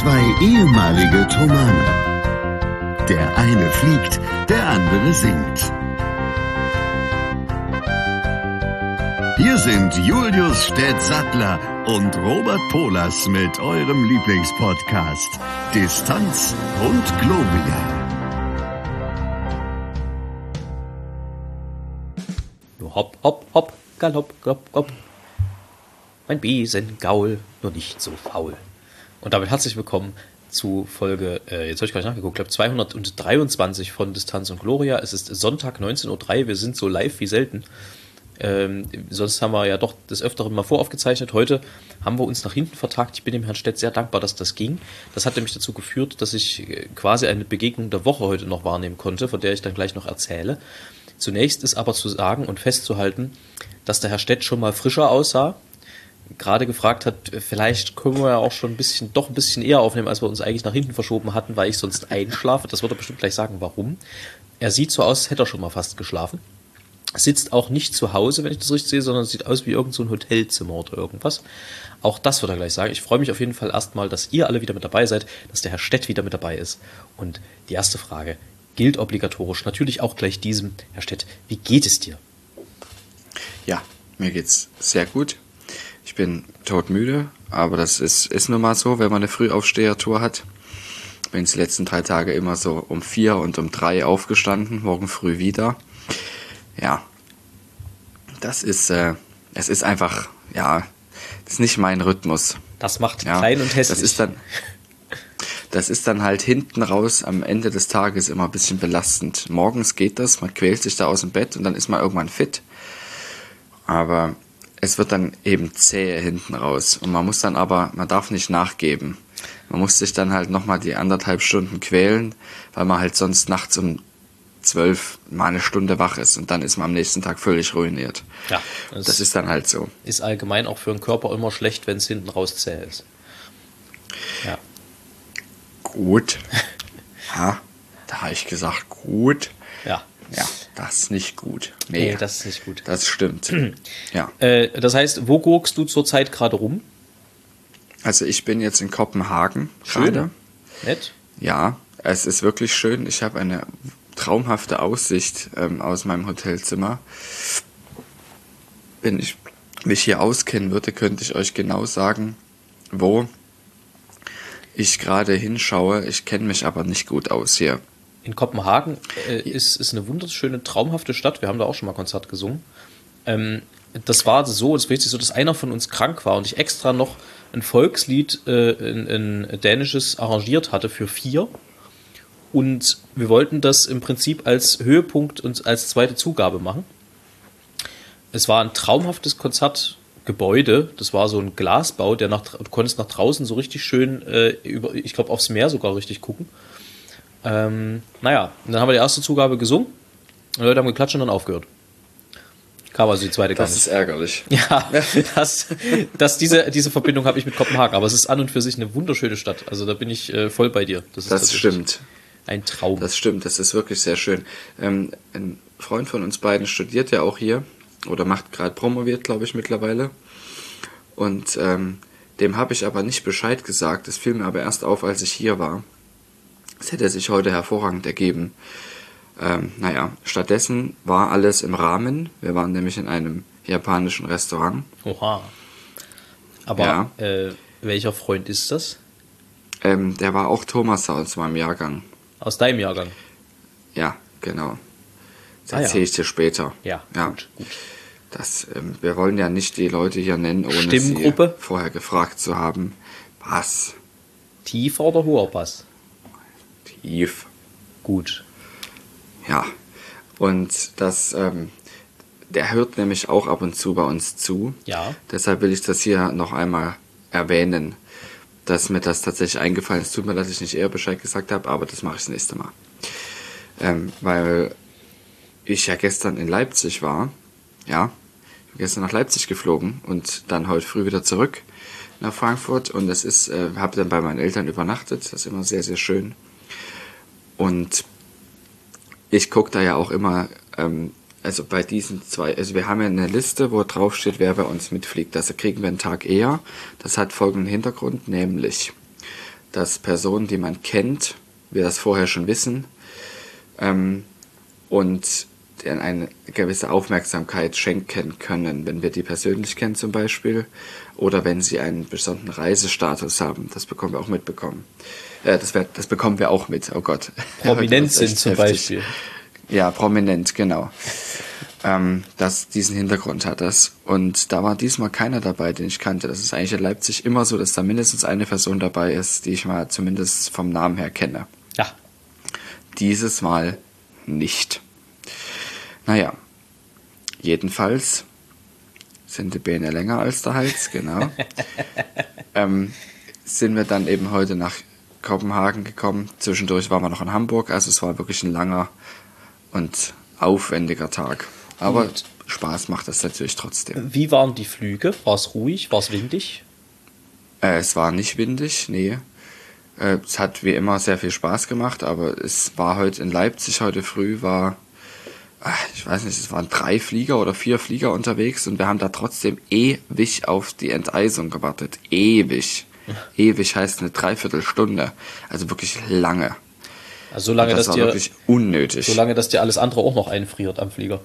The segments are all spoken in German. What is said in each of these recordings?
Zwei ehemalige Tomane. Der eine fliegt, der andere singt. Hier sind Julius Städtsattler und Robert Polas mit eurem Lieblingspodcast Distanz und Globia. Hopp, hopp, hopp, galopp, galopp, galopp. Mein Besengaul, nur nicht so faul. Und damit herzlich willkommen zu Folge, jetzt habe ich gleich nachgeguckt, ich glaube 223 von Distanz und Gloria. Es ist Sonntag 19:03 Uhr, wir sind so live wie selten. Sonst haben wir ja doch des Öfteren mal voraufgezeichnet. Heute haben wir uns nach hinten vertagt. Ich bin dem Herrn Stett sehr dankbar, dass das ging. Das hat nämlich dazu geführt, dass ich quasi eine Begegnung der Woche heute noch wahrnehmen konnte, von der ich dann gleich noch erzähle. Zunächst ist aber zu sagen und festzuhalten, dass der Herr Stett schon mal frischer aussah. Gerade gefragt hat, vielleicht können wir ja auch schon ein bisschen eher aufnehmen, als wir uns eigentlich nach hinten verschoben hatten, weil ich sonst einschlafe. Das wird er bestimmt gleich sagen, warum. Er sieht so aus, als hätte er schon mal fast geschlafen. Sitzt auch nicht zu Hause, wenn ich das richtig sehe, sondern sieht aus wie irgend so ein Hotelzimmer oder irgendwas. Auch das wird er gleich sagen. Ich freue mich auf jeden Fall erstmal, dass ihr alle wieder mit dabei seid, dass der Herr Stett wieder mit dabei ist. Und die erste Frage gilt obligatorisch, natürlich auch gleich diesem. Herr Stett, wie geht es dir? Ja, mir geht's sehr gut. Ich bin todmüde, aber das ist nun mal so, wenn man eine Frühaufsteher-Tour hat. Bin die letzten 3 Tage immer so um 4 und um 3 aufgestanden, morgen früh wieder. Ja, es ist einfach, ja, das ist nicht mein Rhythmus. Das macht ja, klein und hässlich. Das ist dann halt hinten raus am Ende des Tages immer ein bisschen belastend. Morgens geht das, man quält sich da aus dem Bett und dann ist man irgendwann fit. Aber es wird dann eben zäh hinten raus. Und man darf nicht nachgeben. Man muss sich dann halt nochmal die 1,5 Stunden quälen, weil man halt sonst nachts um 12 mal eine Stunde wach ist und dann ist man am nächsten Tag völlig ruiniert. Ja, das ist dann halt so. Ist allgemein auch für den Körper immer schlecht, wenn es hinten raus zäh ist. Ja. Gut. Ja, da habe ich gesagt, gut. Ja. Ja, das ist nicht gut. Nee, das ist nicht gut. Das stimmt. Ja. Das heißt, wo gurkst du zurzeit gerade rum? Also ich bin jetzt in Kopenhagen. Schön. Gerade. Nett? Ja, es ist wirklich schön. Ich habe eine traumhafte Aussicht aus meinem Hotelzimmer. Wenn ich mich hier auskennen würde, könnte ich euch genau sagen, wo ich gerade hinschaue. Ich kenne mich aber nicht gut aus hier. In Kopenhagen ist eine wunderschöne, traumhafte Stadt. Wir haben da auch schon mal Konzert gesungen. Das war so, es war so, dass einer von uns krank war und ich extra noch ein Volkslied, ein dänisches, arrangiert hatte für 4. Und wir wollten das im Prinzip als Höhepunkt und als zweite Zugabe machen. Es war ein traumhaftes Konzertgebäude. Das war so ein Glasbau, du konntest nach draußen so richtig schön ich glaube aufs Meer sogar richtig gucken. Und dann haben wir die erste Zugabe gesungen. Die Leute haben geklatscht und dann aufgehört. Kam also die zweite gar nicht. Das ist ärgerlich. Ja, diese Verbindung habe ich mit Kopenhagen. Aber es ist an und für sich eine wunderschöne Stadt. Also da bin ich voll bei dir. Das stimmt. Ein Traum. Das stimmt, das ist wirklich sehr schön. Ein Freund von uns beiden studiert ja auch hier oder macht gerade promoviert, glaube ich, mittlerweile. Und dem habe ich aber nicht Bescheid gesagt. Das fiel mir aber erst auf, als ich hier war. Das hätte sich heute hervorragend ergeben. Stattdessen war alles im Rahmen. Wir waren nämlich in einem japanischen Restaurant. Oha. Aber ja. Welcher Freund ist das? Der war auch Thomas aus meinem Jahrgang. Aus deinem Jahrgang? Ja, genau. Das erzähle ich dir später. Ja. Gut. Wir wollen ja nicht die Leute hier nennen, ohne sie vorher gefragt zu haben. Was? Tiefer oder hoher Bass? Tief. Gut. Ja. Und der hört nämlich auch ab und zu bei uns zu. Ja. Deshalb will ich das hier noch einmal erwähnen, dass mir das tatsächlich eingefallen ist. Tut mir, dass ich nicht eher Bescheid gesagt habe, aber das mache ich das nächste Mal. Weil ich ja gestern in Leipzig war. Ja. Ich bin gestern nach Leipzig geflogen und dann heute früh wieder zurück nach Frankfurt. Und habe dann bei meinen Eltern übernachtet. Das ist immer sehr, sehr schön. Und ich gucke da ja auch immer, also bei diesen 2, also wir haben ja eine Liste, wo drauf steht, wer bei uns mitfliegt. Das kriegen wir einen Tag eher. Das hat folgenden Hintergrund, nämlich, dass Personen, die man kennt, wir das vorher schon wissen, und denen eine gewisse Aufmerksamkeit schenken können, wenn wir die persönlich kennen zum Beispiel, oder wenn sie einen besonderen Reisestatus haben. Das bekommen wir auch mitbekommen. Das bekommen wir auch mit, oh Gott. Prominent sind zum heftig. Beispiel. Ja, prominent, genau. Diesen Hintergrund hat das. Und da war diesmal keiner dabei, den ich kannte. Das ist eigentlich in Leipzig immer so, dass da mindestens eine Person dabei ist, die ich mal zumindest vom Namen her kenne. Ja. Dieses Mal nicht. Naja, jedenfalls sind die Beine länger als der Hals, genau. Sind wir dann eben heute nach Kopenhagen gekommen. Zwischendurch waren wir noch in Hamburg, also es war wirklich ein langer und aufwendiger Tag. Aber Spaß macht das natürlich trotzdem. Wie waren die Flüge? War es ruhig? War es windig? Es war nicht windig, nee. Es hat wie immer sehr viel Spaß gemacht, aber es war heute in Leipzig, heute früh ich weiß nicht, es waren 3 Flieger oder 4 Flieger unterwegs und wir haben da trotzdem ewig auf die Enteisung gewartet. Ewig. Ewig heißt eine Dreiviertelstunde. Also wirklich lange. Also so lange, das war wirklich unnötig. So lange, dass dir alles andere auch noch einfriert am Flieger.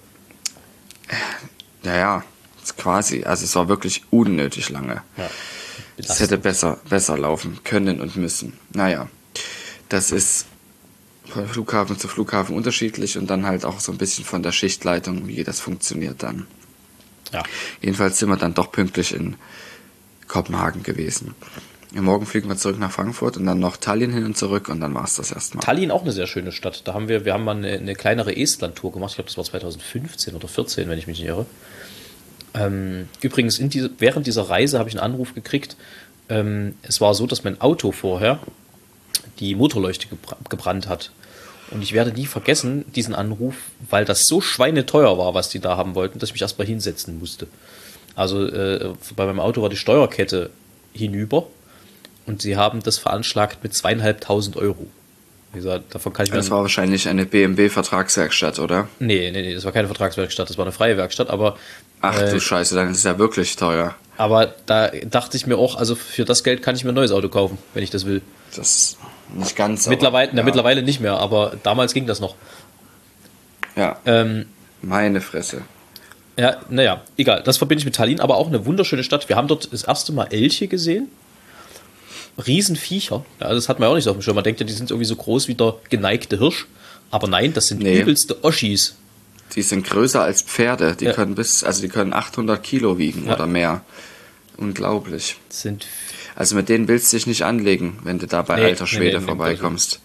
Ja, quasi. Also es war wirklich unnötig lange. Ja. Es hätte besser laufen können und müssen. Naja, das ist von Flughafen zu Flughafen unterschiedlich und dann halt auch so ein bisschen von der Schichtleitung, wie das funktioniert dann. Ja. Jedenfalls sind wir dann doch pünktlich in Kopenhagen gewesen. Ja, morgen fliegen wir zurück nach Frankfurt und dann noch Tallinn hin und zurück und dann war es das erstmal. Tallinn auch eine sehr schöne Stadt. Da haben wir mal eine kleinere Estland-Tour gemacht. Ich glaube, das war 2015 oder 2014, wenn ich mich nicht irre. Übrigens, während dieser Reise habe ich einen Anruf gekriegt. Es war so, dass mein Auto vorher die Motorleuchte gebrannt hat. Und ich werde nie vergessen, diesen Anruf, weil das so schweineteuer war, was die da haben wollten, dass ich mich erstmal hinsetzen musste. Also bei meinem Auto war die Steuerkette hinüber und sie haben das veranschlagt mit 2.500 Euro. Wie gesagt, davon kann ich das war wahrscheinlich eine BMW-Vertragswerkstatt, oder? Nee, das war keine Vertragswerkstatt, das war eine freie Werkstatt, aber... Ach du Scheiße, dann ist es ja wirklich teuer. Aber da dachte ich mir auch, also für das Geld kann ich mir ein neues Auto kaufen, wenn ich das will. Das nicht ganz. Mittlerweile nicht mehr, aber damals ging das noch. Ja, meine Fresse. Ja, naja, egal. Das verbinde ich mit Tallinn, aber auch eine wunderschöne Stadt. Wir haben dort das erste Mal Elche gesehen. Riesenviecher. Ja, das hat man ja auch nicht so auf dem Schirm. Man denkt ja, die sind irgendwie so groß wie der geneigte Hirsch. Aber nein, das sind übelste Oschis. Die sind größer als Pferde. Die können die können 800 Kilo wiegen oder mehr. Unglaublich. Also mit denen willst du dich nicht anlegen, wenn du da bei alter Schwede vorbeikommst.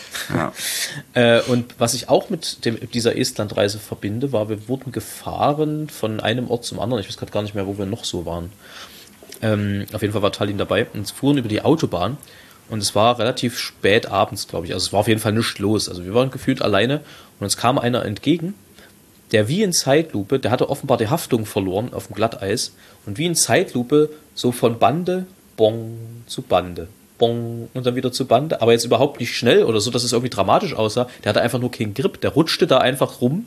Ja. Und was ich auch mit dieser Estlandreise verbinde, war, wir wurden gefahren von einem Ort zum anderen. Ich weiß gerade gar nicht mehr, wo wir noch so waren. Auf jeden Fall war Tallinn dabei und fuhren über die Autobahn. Und es war relativ spät abends, glaube ich. Also es war auf jeden Fall nichts los. Also wir waren gefühlt alleine und uns kam einer entgegen, der wie in Zeitlupe, der hatte offenbar die Haftung verloren auf dem Glatteis und wie in Zeitlupe so von Bande, bong, zu Bande, bong und dann wieder zu Bande, aber jetzt überhaupt nicht schnell oder so, dass es irgendwie dramatisch aussah. Der hatte einfach nur keinen Grip, der rutschte da einfach rum.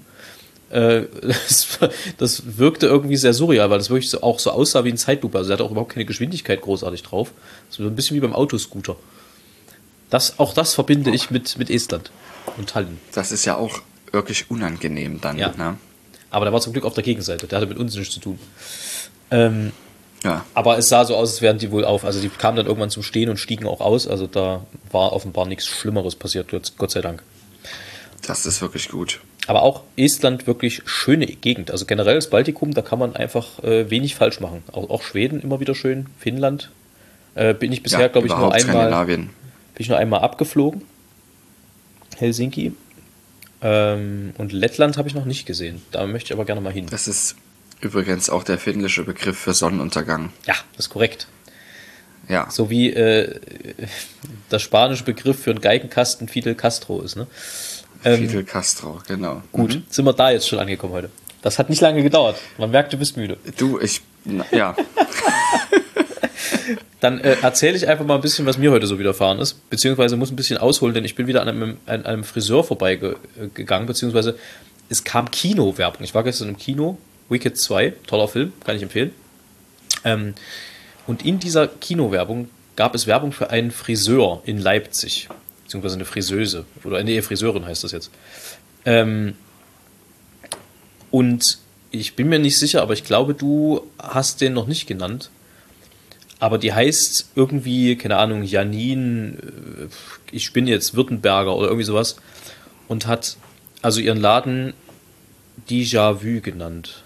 Das wirkte irgendwie sehr surreal, weil das wirklich auch so aussah wie in Zeitlupe. Also er hatte auch überhaupt keine Geschwindigkeit großartig drauf. So ein bisschen wie beim Autoscooter. Auch das verbinde ich mit Estland und Tallinn. Das ist ja auch wirklich unangenehm dann. Ja. Ne? Aber der war zum Glück auf der Gegenseite. Der hatte mit uns nichts zu tun. Ja. Aber es sah so aus, als wären die wohl auf. Also die kamen dann irgendwann zum Stehen und stiegen auch aus. Also da war offenbar nichts Schlimmeres passiert, Gott sei Dank. Das ist wirklich gut. Aber auch Estland wirklich schöne Gegend. Also generell das Baltikum, da kann man einfach wenig falsch machen. Auch Schweden immer wieder schön. Finnland bin ich bisher, glaube ich, nur einmal abgeflogen. Helsinki. Und Lettland habe ich noch nicht gesehen. Da möchte ich aber gerne mal hin. Das ist übrigens auch der finnische Begriff für Sonnenuntergang. Ja, das ist korrekt. Ja. So wie der spanische Begriff für einen Geigenkasten Fidel Castro ist, ne? Fidel Castro, genau. Gut, sind wir da jetzt schon angekommen heute. Das hat nicht lange gedauert. Man merkt, du bist müde. Ja. Dann erzähle ich einfach mal ein bisschen, was mir heute so widerfahren ist. Beziehungsweise muss ein bisschen ausholen, denn ich bin wieder an einem Friseur vorbeigegangen. Beziehungsweise es kam Kinowerbung. Ich war gestern im Kino. Wicked 2, toller Film, kann ich empfehlen. Und in dieser Kinowerbung gab es Werbung für einen Friseur in Leipzig. Beziehungsweise eine Friseuse. Oder eine Friseurin heißt das jetzt. Und ich bin mir nicht sicher, aber ich glaube, du hast den noch nicht genannt. Aber die heißt irgendwie, keine Ahnung, Janine, ich bin jetzt Württemberger oder irgendwie sowas. Und hat also ihren Laden Déjà-vu genannt.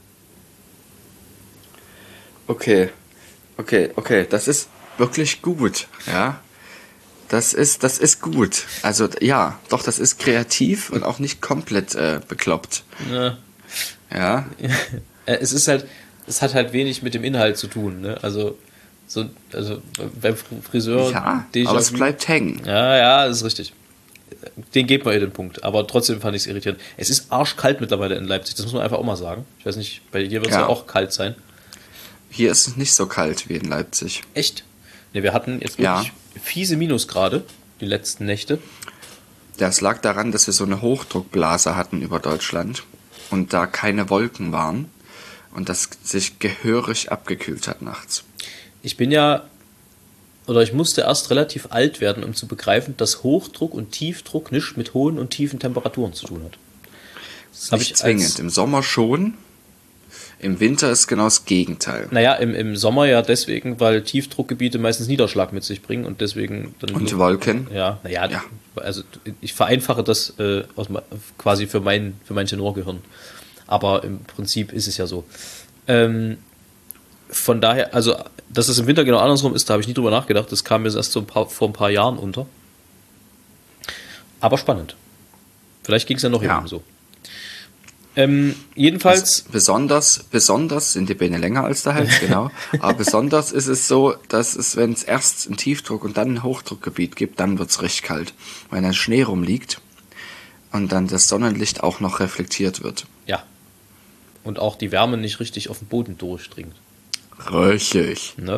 Okay. Das ist wirklich gut, ja. Das ist gut. Also ja, doch, das ist kreativ und auch nicht komplett bekloppt. Ja. Ja. Es hat halt wenig mit dem Inhalt zu tun, ne? Also beim Friseur. Ja, aber es bleibt hängen. Ja, das ist richtig. Den geht man ihr den Punkt. Aber trotzdem fand ich es irritierend. Es ist arschkalt mittlerweile in Leipzig, das muss man einfach auch mal sagen. Ich weiß nicht, bei dir wird es ja auch kalt sein. Hier ist es nicht so kalt wie in Leipzig. Echt? Ne, wir hatten jetzt wirklich fiese Minusgrade die letzten Nächte. Das lag daran, dass wir so eine Hochdruckblase hatten über Deutschland und da keine Wolken waren und das sich gehörig abgekühlt hat nachts. Ich musste erst relativ alt werden, um zu begreifen, dass Hochdruck und Tiefdruck nichts mit hohen und tiefen Temperaturen zu tun hat. Das ist nicht zwingend. Im Sommer schon. Im Winter ist genau das Gegenteil. Naja, im Sommer ja deswegen, weil Tiefdruckgebiete meistens Niederschlag mit sich bringen und deswegen dann. Und Wolken? Ja. Also ich vereinfache das quasi für mein Tenorgehirn. Aber im Prinzip ist es ja so. Von daher, also, dass es im Winter genau andersrum ist, da habe ich nie drüber nachgedacht. Das kam mir erst vor ein paar Jahren unter. Aber spannend. Vielleicht ging es ja noch jemandem so. Jedenfalls. Besonders sind die Beine länger als der Hals, genau. Aber besonders ist es so, dass es, wenn es erst ein Tiefdruck und dann ein Hochdruckgebiet gibt, dann wird es richtig kalt. Weil dann Schnee rumliegt und dann das Sonnenlicht auch noch reflektiert wird. Ja. Und auch die Wärme nicht richtig auf den Boden durchdringt. Richtig. Ne?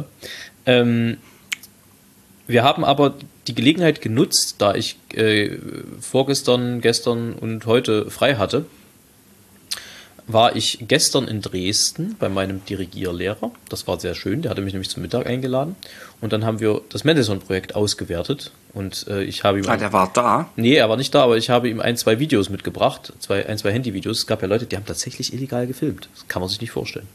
Wir haben aber die Gelegenheit genutzt, da ich vorgestern, gestern und heute frei hatte, war ich gestern in Dresden bei meinem Dirigierlehrer. Das war sehr schön, der hatte mich nämlich zum Mittag eingeladen. Und dann haben wir das Mendelssohn-Projekt ausgewertet. Und ich habe ihm... der war da? Nee, er war nicht da, aber ich habe ihm 2 Videos mitgebracht. 2 Handyvideos. Es gab ja Leute, die haben tatsächlich illegal gefilmt. Das kann man sich nicht vorstellen.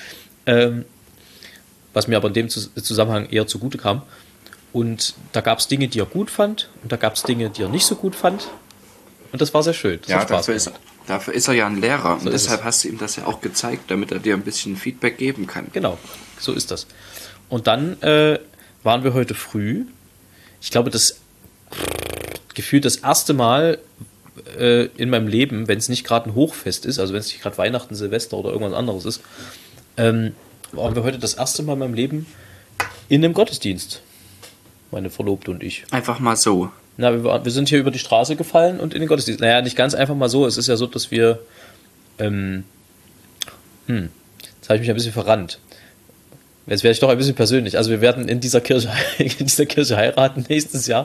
Was mir aber in dem Zusammenhang eher zugute kam. Und da gab es Dinge, die er gut fand. Und da gab es Dinge, die er nicht so gut fand. Und das war sehr schön. Das hat Spaß gemacht. Dafür ist er ja ein Lehrer und deshalb hast du ihm das ja auch gezeigt, damit er dir ein bisschen Feedback geben kann. Genau, so ist das. Und dann waren wir heute früh, ich glaube, das gefühlt das erste Mal in meinem Leben, wenn es nicht gerade ein Hochfest ist, also wenn es nicht gerade Weihnachten, Silvester oder irgendwas anderes ist, waren wir heute das erste Mal in meinem Leben in einem Gottesdienst. Meine Verlobte und ich. Einfach mal so. Na, wir sind hier über die Straße gefallen und in den Gottesdienst. Naja, nicht ganz einfach mal so. Es ist ja so, dass wir jetzt habe ich mich ein bisschen verrannt. Jetzt werde ich doch ein bisschen persönlich. Also wir werden in dieser Kirche heiraten nächstes Jahr.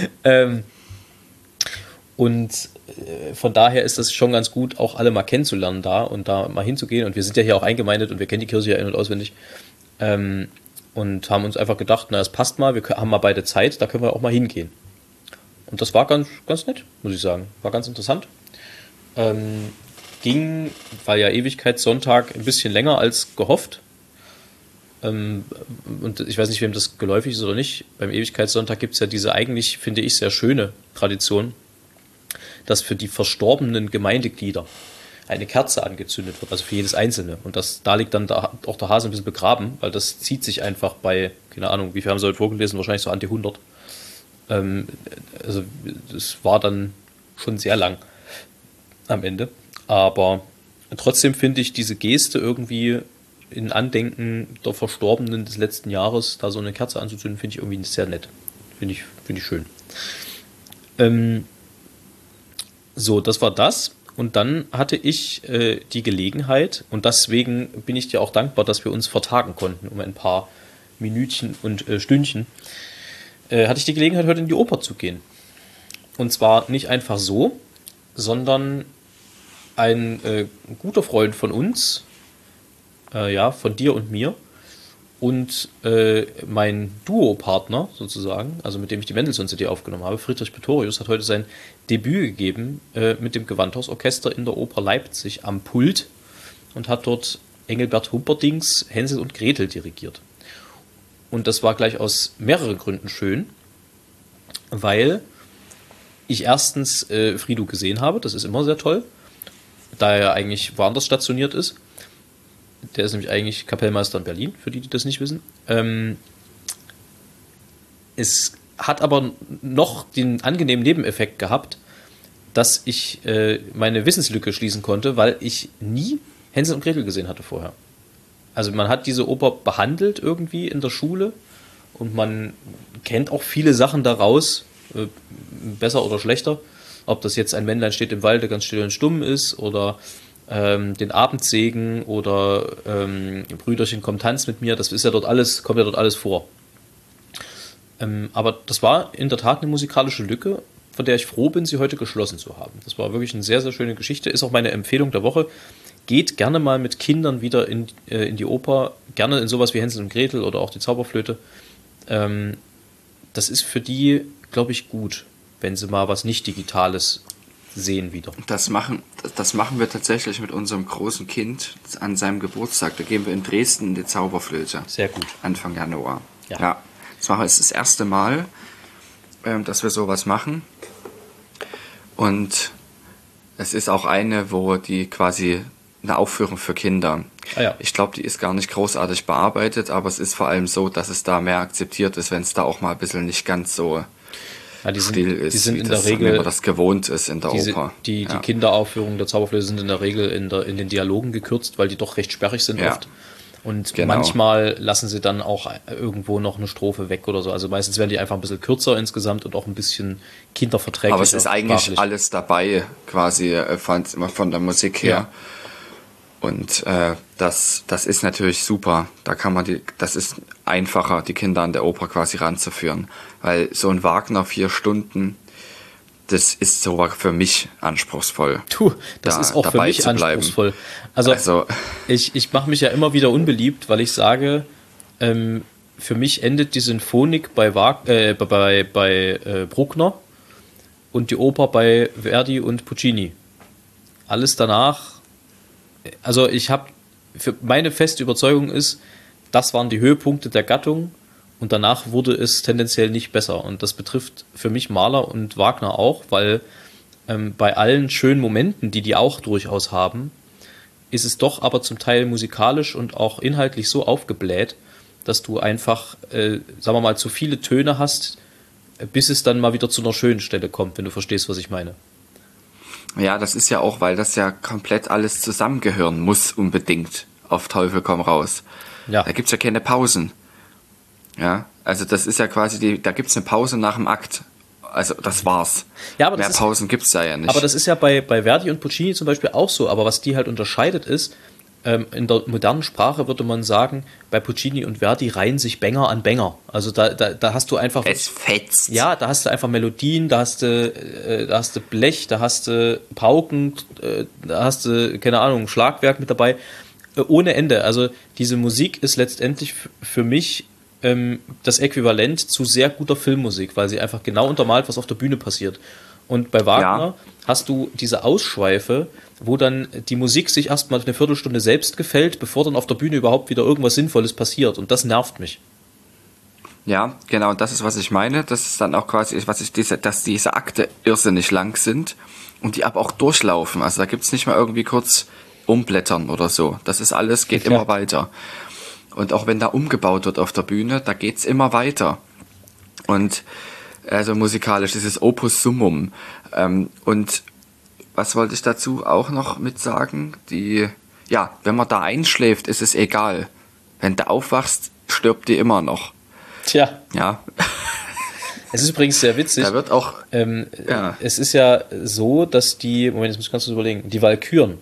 Und von daher ist das schon ganz gut, auch alle mal kennenzulernen da und da mal hinzugehen. Und wir sind ja hier auch eingemeindet und wir kennen die Kirche ja in- und auswendig. Und haben uns einfach gedacht, na, es passt mal, wir haben mal beide Zeit, da können wir auch mal hingehen. Und das war ganz, ganz nett, muss ich sagen. War ganz interessant. Ging, weil ja Ewigkeitssonntag ein bisschen länger als gehofft. Und ich weiß nicht, wem das geläufig ist oder nicht. Beim Ewigkeitssonntag gibt es ja diese eigentlich, finde ich, sehr schöne Tradition, dass für die verstorbenen Gemeindeglieder eine Kerze angezündet wird, also für jedes Einzelne. Und da liegt dann auch der Hase ein bisschen begraben, weil das zieht sich einfach bei, keine Ahnung, wie viel haben sie heute vorgelesen, wahrscheinlich so an die 100. Also das war dann schon sehr lang am Ende. Aber trotzdem finde ich diese Geste irgendwie in Andenken der Verstorbenen des letzten Jahres, da so eine Kerze anzuzünden, finde ich irgendwie sehr nett. Finde ich schön. So, das war das. Und dann hatte ich die Gelegenheit, und deswegen bin ich dir auch dankbar, dass wir uns vertagen konnten um ein paar Minütchen und Stündchen, hatte ich die Gelegenheit, heute in die Oper zu gehen. Und zwar nicht einfach so, sondern ein guter Freund von uns, von dir und mir, Und mein Duopartner sozusagen, also mit dem ich die Mendelssohn-CD aufgenommen habe, Friedrich Pretorius, hat heute sein Debüt gegeben mit dem Gewandhausorchester in der Oper Leipzig am Pult und hat dort Engelbert Humperdincks Hänsel und Gretel dirigiert. Und das war gleich aus mehreren Gründen schön, weil ich erstens Frido gesehen habe, das ist immer sehr toll, da er eigentlich woanders stationiert ist. Der ist nämlich eigentlich Kapellmeister in Berlin, für die das nicht wissen. Es hat aber noch den angenehmen Nebeneffekt gehabt, dass ich meine Wissenslücke schließen konnte, weil ich nie Hänsel und Gretel gesehen hatte vorher. Also man hat diese Oper behandelt irgendwie in der Schule und man kennt auch viele Sachen daraus, besser oder schlechter. Ob das jetzt ein Männlein steht im Walde ganz still und stumm ist oder den Abendsegen oder Brüderchen komm tanz mit mir, das ist ja dort alles, kommt ja dort alles vor. Aber das war in der Tat eine musikalische Lücke, von der ich froh bin, sie heute geschlossen zu haben. Das war wirklich eine sehr, sehr schöne Geschichte, ist auch meine Empfehlung der Woche. Geht gerne mal mit Kindern wieder in die Oper, gerne in sowas wie Hänsel und Gretel oder auch die Zauberflöte. Das ist für die, glaube ich, gut, wenn sie mal was nicht Digitales sehen wieder. Das machen wir tatsächlich mit unserem großen Kind an seinem Geburtstag. Da gehen wir in Dresden in die Zauberflöte. Sehr gut. Anfang Januar. Ja. Das ist das erste Mal, dass wir sowas machen. Und es ist auch eine, wo die quasi eine Aufführung für Kinder. Ah, ja. Ich glaube, die ist gar nicht großartig bearbeitet, aber es ist vor allem so, dass es da mehr akzeptiert ist, wenn es da auch mal ein bisschen nicht ganz so still ist, die sind wie in das, der Regel, wie man das gewohnt ist in der Oper. Die Kinderaufführungen der Zauberflöte sind in der Regel in den Dialogen gekürzt, weil die doch recht sperrig sind oft. Und manchmal lassen sie dann auch irgendwo noch eine Strophe weg oder so. Also meistens werden die einfach ein bisschen kürzer insgesamt und auch ein bisschen kinderverträglicher. Aber es ist eigentlich sprachlich. alles dabei, quasi von der Musik her. Ja. Und das ist natürlich super. Da kann man das ist einfacher, die Kinder an der Oper quasi ranzuführen. Weil so ein Wagner 4 Stunden, das ist sogar für mich anspruchsvoll. Das ist auch für mich anspruchsvoll. Also ich mache mich ja immer wieder unbeliebt, weil ich sage, für mich endet die Sinfonik bei Bruckner und die Oper bei Verdi und Puccini. Alles danach, also für meine feste Überzeugung ist, das waren die Höhepunkte der Gattung und danach wurde es tendenziell nicht besser. Und das betrifft für mich Mahler und Wagner auch, weil bei allen schönen Momenten, die auch durchaus haben, ist es doch aber zum Teil musikalisch und auch inhaltlich so aufgebläht, dass du einfach, sagen wir mal, zu viele Töne hast, bis es dann mal wieder zu einer schönen Stelle kommt, wenn du verstehst, was ich meine. Ja, das ist ja auch, weil das ja komplett alles zusammengehören muss unbedingt. Auf Teufel komm raus. Ja. Da gibt's ja keine Pausen. Ja, also das ist ja quasi da gibt's eine Pause nach dem Akt. Also das war's. Ja, aber mehr Pausen gibt's da ja nicht. Aber das ist ja bei Verdi und Puccini zum Beispiel auch so. Aber was die halt unterscheidet ist, in der modernen Sprache würde man sagen, bei Puccini und Verdi reihen sich Bänger an Bänger. Also da hast du einfach... Es fetzt. Ja, da hast du einfach Melodien, da hast du Blech, da hast du Pauken, da hast du, keine Ahnung, Schlagwerk mit dabei. Ohne Ende. Also diese Musik ist letztendlich für mich das Äquivalent zu sehr guter Filmmusik, weil sie einfach genau untermalt, was auf der Bühne passiert. Und bei Wagner hast du diese Ausschweife, wo dann die Musik sich erstmal eine Viertelstunde selbst gefällt, bevor dann auf der Bühne überhaupt wieder irgendwas Sinnvolles passiert. Und das nervt mich. Ja, genau, und das ist, was ich meine. Das ist dann auch quasi, dass diese Akte irrsinnig lang sind und die aber auch durchlaufen. Also da gibt's nicht mal irgendwie kurz umblättern oder so. Das ist alles, geht immer weiter. Und auch wenn da umgebaut wird auf der Bühne, da geht's immer weiter. Und also musikalisch ist es Opus Summum. Und was wollte ich dazu auch noch mit sagen? Wenn man da einschläft, ist es egal. Wenn du aufwachst, stirbt die immer noch. Tja. Ja. Es ist übrigens sehr witzig. Da wird auch. Es ist ja so, dass jetzt muss ich ganz kurz überlegen, die Walküren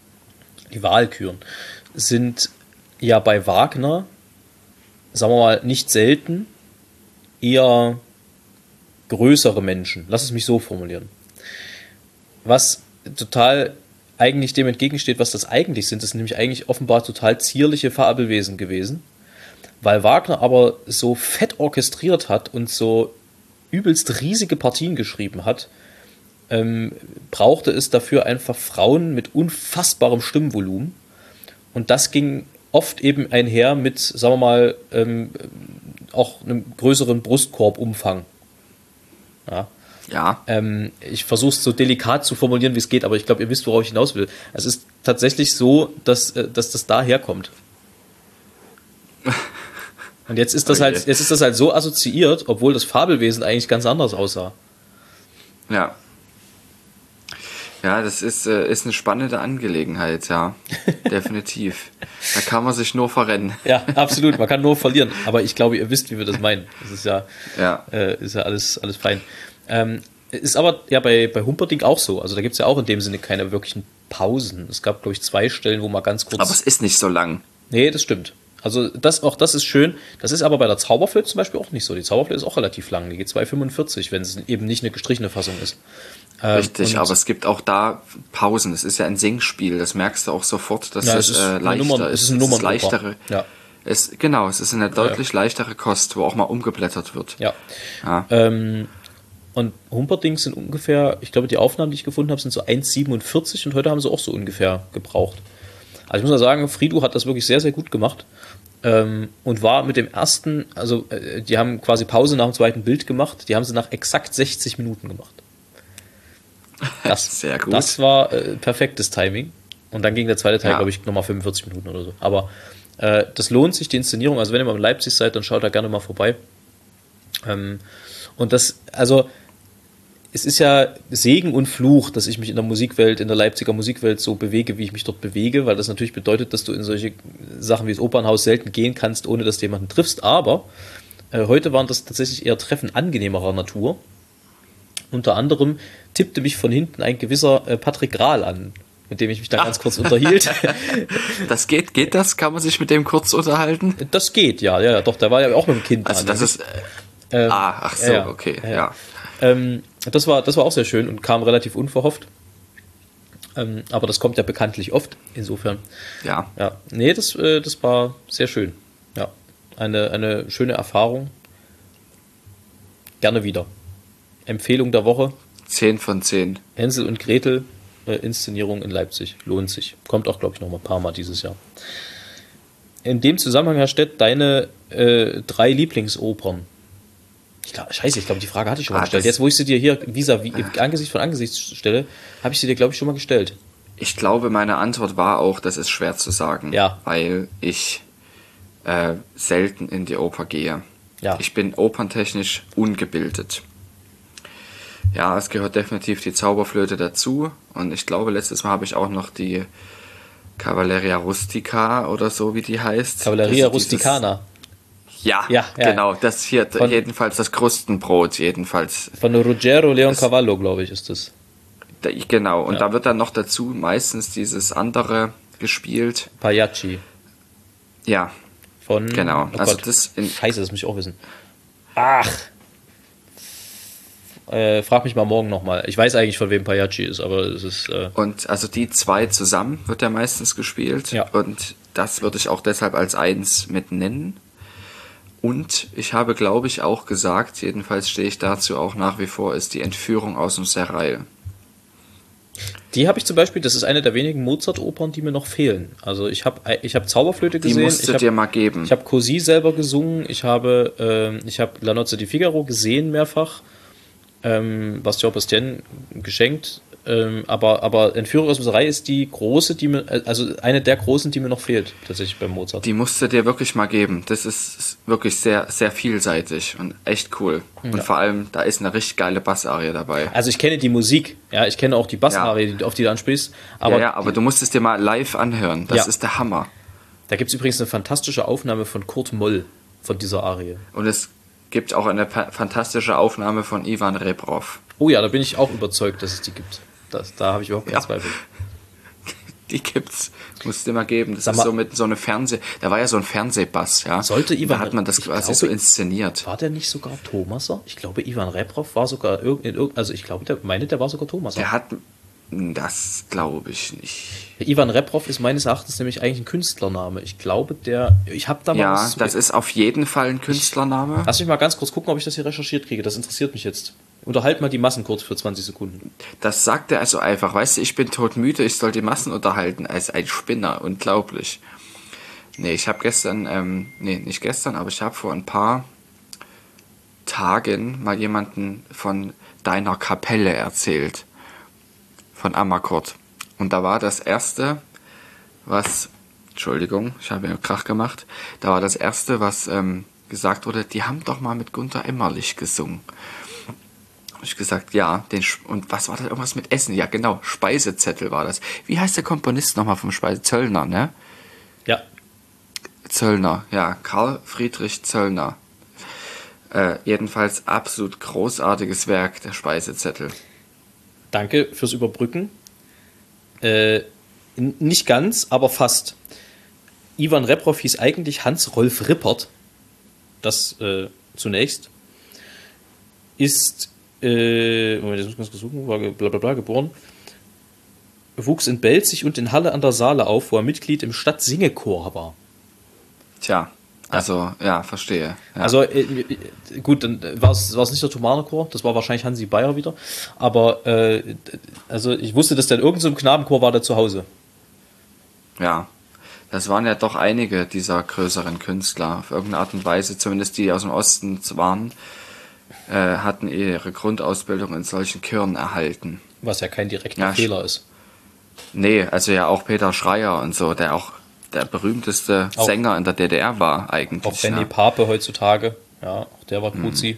sind ja bei Wagner, sagen wir mal, nicht selten eher größere Menschen. Lass es mich so formulieren. Was total eigentlich dem entgegensteht, was das eigentlich sind, das sind nämlich eigentlich offenbar total zierliche Fabelwesen gewesen, weil Wagner aber so fett orchestriert hat und so übelst riesige Partien geschrieben hat, brauchte es dafür einfach Frauen mit unfassbarem Stimmvolumen. Und das ging oft eben einher mit, sagen wir mal, auch einem größeren Brustkorbumfang. Ja. Ja. Ich versuche es so delikat zu formulieren, wie es geht, aber ich glaube, ihr wisst, worauf ich hinaus will. Es ist tatsächlich so, dass das daher kommt. Und jetzt ist das halt so assoziiert, obwohl das Fabelwesen eigentlich ganz anders aussah. Ja. Ja, das ist eine spannende Angelegenheit, ja. Definitiv. Da kann man sich nur verrennen. Ja, absolut. Man kann nur verlieren. Aber ich glaube, ihr wisst, wie wir das meinen. Das ist ja alles fein. Ist aber ja bei Humperdinck auch so. Also da gibt es ja auch in dem Sinne keine wirklichen Pausen. Es gab, glaube ich, 2 Stellen, wo man ganz kurz... Aber es ist nicht so lang. Nee, das stimmt. Also das ist schön. Das ist aber bei der Zauberflöte zum Beispiel auch nicht so. Die Zauberflöte ist auch relativ lang. Die geht 2,45, wenn es eben nicht eine gestrichene Fassung ist. Richtig, aber es gibt auch da Pausen. Es ist ja ein Singspiel. Das merkst du auch sofort, dass es leichter ist. Es ist eine Nummer leichtere. Ja. Es ist eine deutlich leichtere Kost, wo auch mal umgeblättert wird. Ja. Und Humperdinck sind ungefähr, ich glaube, die Aufnahmen, die ich gefunden habe, sind so 1,47 und heute haben sie auch so ungefähr gebraucht. Also ich muss mal sagen, Frido hat das wirklich sehr, sehr gut gemacht. Und war mit dem ersten, also die haben quasi Pause nach dem zweiten Bild gemacht, die haben sie nach exakt 60 Minuten gemacht. Sehr gut. Das war perfektes Timing. Und dann ging der zweite Teil, glaube ich, nochmal 45 Minuten oder so. Aber das lohnt sich, die Inszenierung. Also wenn ihr mal in Leipzig seid, dann schaut da gerne mal vorbei. Und das, also es ist ja Segen und Fluch, dass ich mich in der Musikwelt, in der Leipziger Musikwelt so bewege, wie ich mich dort bewege, weil das natürlich bedeutet, dass du in solche Sachen wie das Opernhaus selten gehen kannst, ohne dass du jemanden triffst. Aber heute waren das tatsächlich eher Treffen angenehmerer Natur. Unter anderem tippte mich von hinten ein gewisser Patrick Grahl an, mit dem ich mich da ganz kurz unterhielt. Das geht das? Kann man sich mit dem kurz unterhalten? Das geht, ja, doch, der war ja auch mit dem Kind. Also das ist... okay, ja. Das war auch sehr schön und kam relativ unverhofft. Aber das kommt ja bekanntlich oft, insofern. Ja. Nee, das war sehr schön. Ja, eine schöne Erfahrung. Gerne wieder. Empfehlung der Woche. 10 von 10. Hänsel und Gretel, Inszenierung in Leipzig. Lohnt sich. Kommt auch, glaube ich, noch mal ein paar Mal dieses Jahr. In dem Zusammenhang, Herr Stett, deine 3 Lieblingsopern. Ich glaube, die Frage hatte ich schon mal gestellt. Jetzt, wo ich sie dir hier Angesicht von Angesicht stelle, habe ich sie dir, glaube ich, schon mal gestellt. Ich glaube, meine Antwort war auch, das ist schwer zu sagen, weil ich selten in die Oper gehe. Ja. Ich bin operntechnisch ungebildet. Ja, es gehört definitiv die Zauberflöte dazu. Und ich glaube, letztes Mal habe ich auch noch die Cavalleria Rustica oder so, wie die heißt. Cavalleria Rusticana. Ja, genau. Das hier, jedenfalls das Krustenbrot, jedenfalls. Von Ruggero Leoncavallo, glaube ich, ist das. Genau, und da wird dann noch dazu meistens dieses andere gespielt. Pagliacci. Ja. Genau. Oh also Gott. Scheiße, das muss ich auch wissen. Ach! Frag mich mal morgen nochmal. Ich weiß eigentlich, von wem Pagliacci ist, aber es ist... Und also die 2 zusammen wird ja meistens gespielt. Ja. Und das würde ich auch deshalb als 1 mit nennen. Und ich habe, glaube ich, auch gesagt, jedenfalls stehe ich dazu auch nach wie vor, ist die Entführung aus dem Serail. Die habe ich zum Beispiel, das ist eine der wenigen Mozart-Opern, die mir noch fehlen. Also ich hab Zauberflöte gesehen. Die musst du dir mal geben. Ich habe Così selber gesungen. Ich habe La Nozze di Figaro gesehen mehrfach. Bastien Bastien geschenkt. Aber Entführung aus dem Serail ist die große, also eine der großen, die mir noch fehlt, tatsächlich beim Mozart. Die musst du dir wirklich mal geben. Das ist wirklich sehr, sehr vielseitig und echt cool. Ja. Und vor allem, da ist eine richtig geile Bassarie dabei. Also ich kenne die Musik, ja, ich kenne auch die Bassarie, auf die du anspielst. Aber du musst es dir mal live anhören. Das ist der Hammer. Da gibt es übrigens eine fantastische Aufnahme von Kurt Moll von dieser Arie. Und es gibt auch eine fantastische Aufnahme von Ivan Rebrov. Oh ja, da bin ich auch überzeugt, dass es die gibt. Da habe ich überhaupt keinen Zweifel. Die gibt's. Musst du dir mal geben. Das ist so mit so einer Da war ja so ein Fernsehbass, ja. Sollte Ivan... Da hat man das quasi so inszeniert. War der nicht sogar Thomaser? Ich glaube, Ivan Rebrov war sogar also ich glaube, der war sogar Thomaser. Das glaube ich nicht. Ivan Reprov ist meines Erachtens nämlich eigentlich ein Künstlername. Ich glaube, ich habe da mal Ja, was... das ist auf jeden Fall ein Künstlername. Lass mich mal ganz kurz gucken, ob ich das hier recherchiert kriege. Das interessiert mich jetzt. Unterhalt mal die Massen kurz für 20 Sekunden. Das sagt er also einfach. Weißt du, ich bin todmüde, ich soll die Massen unterhalten. Als ein Spinner. Unglaublich. Nee, ich habe gestern, nicht gestern, aber ich habe vor ein paar Tagen mal jemanden von deiner Kapelle erzählt. Von Amakord. Und da war das erste, Entschuldigung, ich habe ja Krach gemacht. Da war das erste, was gesagt wurde, die haben doch mal mit Gunther Emmerlich gesungen. Habe ich gesagt, ja, und was war das? Irgendwas mit Essen? Ja, genau, Speisezettel war das. Wie heißt der Komponist nochmal vom Zöllner, ne? Ja. Zöllner, ja, Karl Friedrich Zöllner. Jedenfalls absolut großartiges Werk, der Speisezettel. Danke fürs Überbrücken. Nicht ganz, aber fast. Ivan Reprov hieß eigentlich Hans-Rolf Rippert. Das zunächst. Ist, Moment, jetzt muss ich ganz kurz suchen, war blablabla geboren. Wuchs in Belzig und in Halle an der Saale auf, wo er Mitglied im Stadtsingechor war. Tja, also, ja, verstehe. Ja. Also, gut, dann war es nicht der Thomaner Chor, das war wahrscheinlich Hansi Bayer wieder. Aber, also ich wusste, dass der in irgendeinem Knabenchor war, der zu Hause. Ja, das waren ja doch einige dieser größeren Künstler, auf irgendeine Art und Weise, zumindest die aus dem Osten waren, hatten ihre Grundausbildung in solchen Chören erhalten. Was ja kein direkter Fehler ist. Nee, also ja auch Peter Schreier und so, der auch der berühmteste Sänger in der DDR war eigentlich. Auch Benny Pape heutzutage, ja, auch der war Kruzi.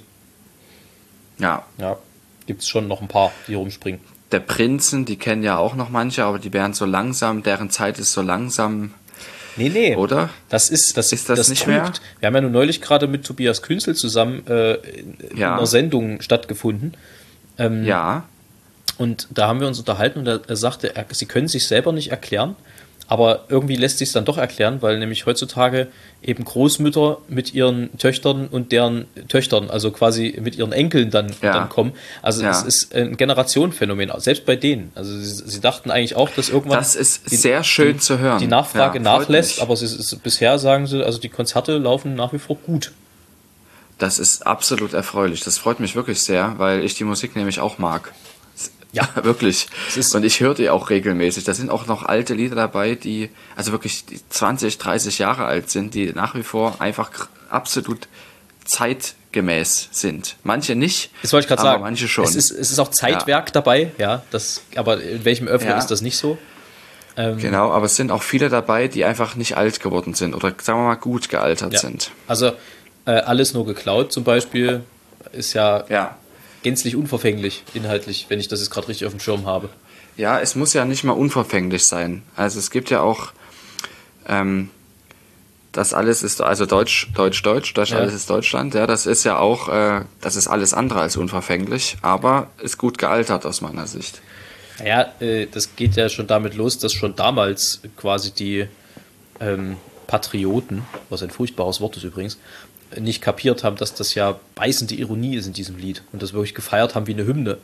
Ja. Ja, gibt es schon noch ein paar, die rumspringen. Der Prinzen, die kennen ja auch noch manche, aber die werden so langsam, deren Zeit ist so langsam. Nee. Oder? Das ist das nicht trügt. mehr? Wir haben ja nun neulich gerade mit Tobias Künzel zusammen in einer Sendung stattgefunden. Ja. Und da haben wir uns unterhalten und er sagte, sie können sich selber nicht erklären, aber irgendwie lässt sich es dann doch erklären, weil nämlich heutzutage eben Großmütter mit ihren Töchtern und deren Töchtern, also quasi mit ihren Enkeln dann kommen. Also es ist ein Generationenphänomen, selbst bei denen. Also sie dachten eigentlich auch, dass irgendwann... Das ist sehr schön zu hören. Die Nachfrage nachlässt, aber bisher sagen sie, also die Konzerte laufen nach wie vor gut. Das ist absolut erfreulich. Das freut mich wirklich sehr, weil ich die Musik nämlich auch mag. Ja, wirklich. Und ich höre die auch regelmäßig. Da sind auch noch alte Lieder dabei, die also wirklich 20, 30 Jahre alt sind, die nach wie vor einfach absolut zeitgemäß sind. Manche nicht, das wollte ich gerade sagen. Manche schon. Es ist auch Zeitwerk dabei, ja. Aber in welchem Öffner ist das nicht so? Genau, aber es sind auch viele dabei, die einfach nicht alt geworden sind oder sagen wir mal gut gealtert sind. Also Alles nur geklaut zum Beispiel ist ja gänzlich unverfänglich inhaltlich, wenn ich das jetzt gerade richtig auf dem Schirm habe. Ja, es muss ja nicht mal unverfänglich sein. Also es gibt ja auch, das alles ist, also Deutsch, alles ist Deutschland. Ja, das ist ja auch, das ist alles andere als unverfänglich, aber ist gut gealtert aus meiner Sicht. Ja, das geht ja schon damit los, dass schon damals quasi die Patrioten, was ein furchtbares Wort ist übrigens, nicht kapiert haben, dass das ja beißende Ironie ist in diesem Lied und das wirklich gefeiert haben wie eine Hymne.